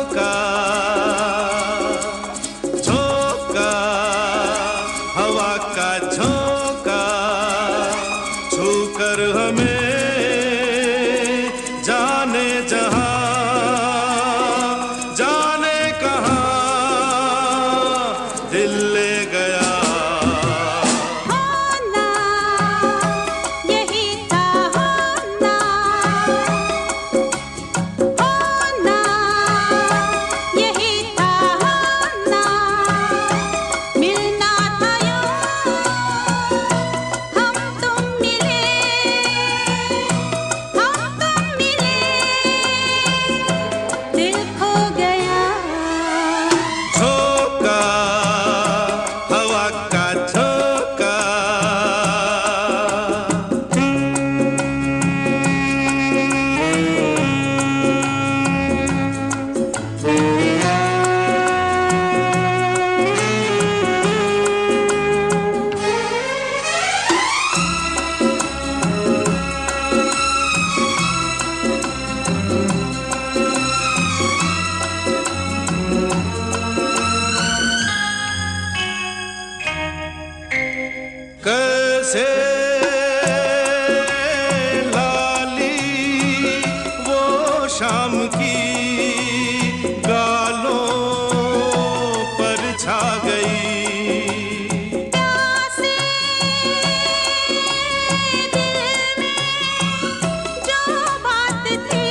झोंका झोंका हवा का झोंका छूकर हमें जाने जहां जाने कहां दिल ले गया। कैसे लाली वो शाम की गालों पर छा गई। प्यासे दिल में जो बात थी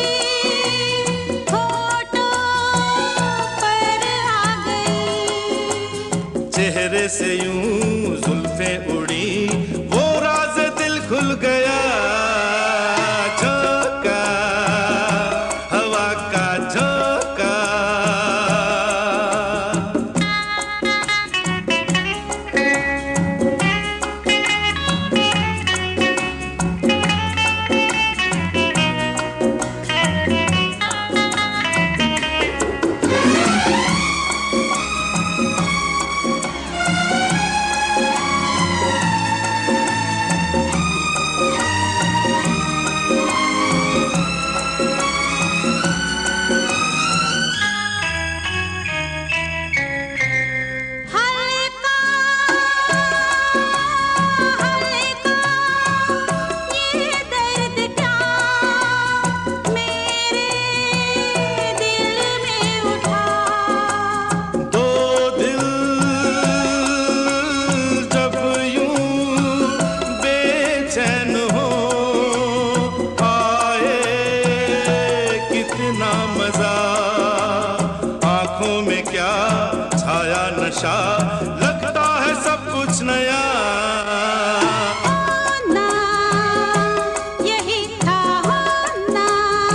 होठों पर आ गई। चेहरे से यूं जुल्फें उड़ी वो राज दिल खुल गया। झोंका हवा का झोंका आँखों में क्या छाया नशा लगता है सब कुछ नया। होना यही था होना।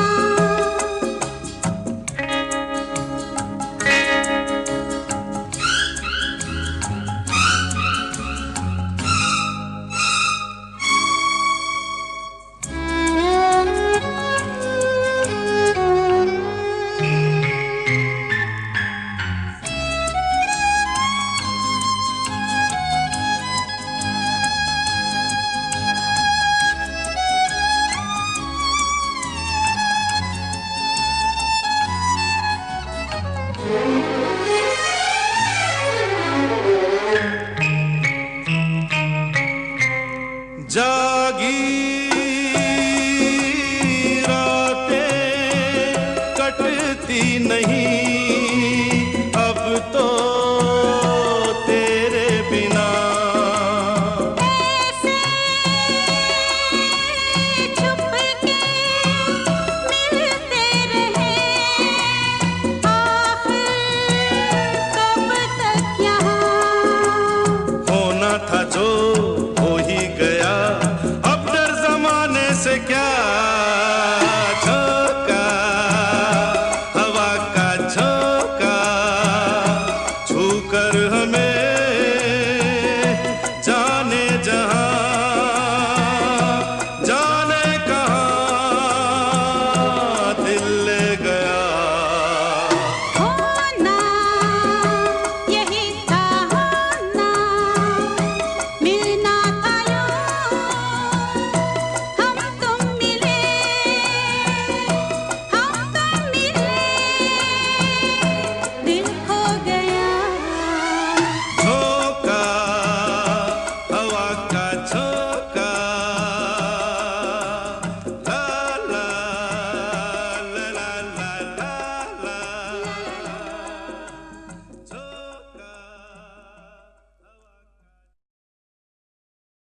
जागी रातें कटती नहीं